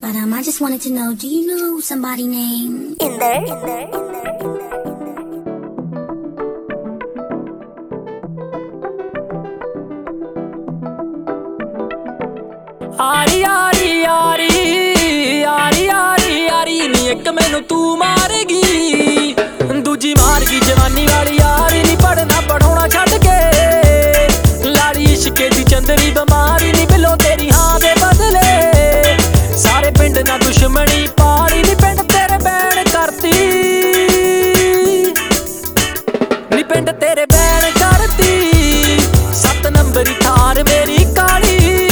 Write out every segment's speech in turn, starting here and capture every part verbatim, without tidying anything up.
But um, I just wanted to know, do you know somebody named Inder? Inder? यारी यारी यारी यारी यारी यारी नी एक मैनू तू मारेगी दूजी मारगी जवानी वाली यारी नी पढ़ना पढ़ाना छड्ड के लाड़ी इश्के दी चंदरी बमारी नी बिलो तेरी हाँ दे बदले सारे पिंड ना दुश्मनी पाली नी पिंड तेरे बैन करती नी पिंड तेरे बैन करती सत्त नंबरी थार मेरी काली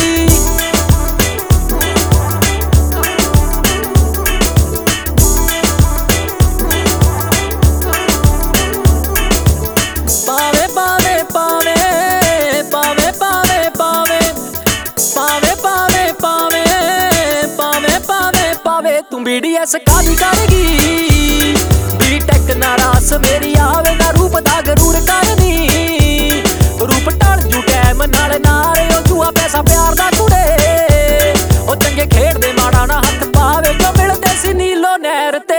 तू बीडीएस कादी करेगी बीटेक ना रास मेरी आवे ना रूप दा गरूर करनी रूप टल जू टैम नाल नारे ओ जुआ पैसा प्यार दा कुड़े ओ चंगे खेड दे माड़ा ना हथ पावे जो मिलदे सी नीलो नहर ते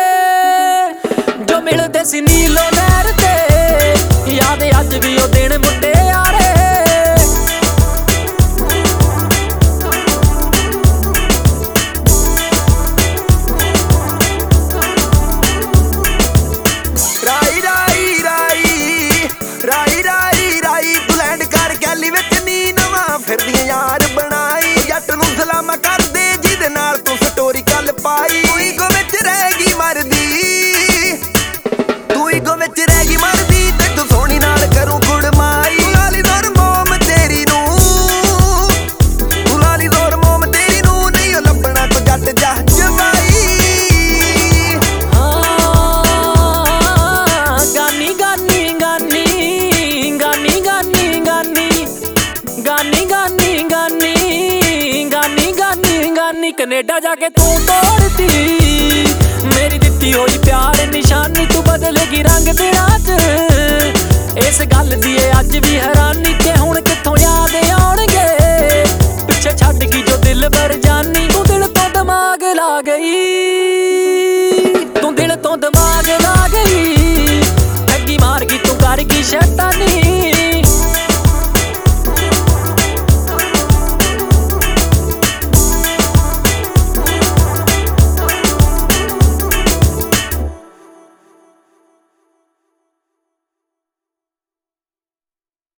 जो मिलदे सी नीलो नहर ते याद अज भी ओ दिन मुंडे यारे यार बनाई जट नूं सलामा कर दे जिहदे नाल तू स्टोरी कल पाई तू ही गो विच रहगी मरदी तू ही गो विच रहगी मरदी ते तू सोहणी नाल करूं कुड़माई तू लाली जोर मोम तेरी नूं तू लाली जोर मोम तेरी नूं नहीं ओ लभना तू जट जा जवाई गानी गानी गानी गानी गानी गानी गानी गानी गानी गानी गानी गानी कनेडा जाके तू तोड़ती मेरी दित्ती होई प्यार निशानी तू बदलेगी रंग तेरा च इस गल दी अज भी हैरानी।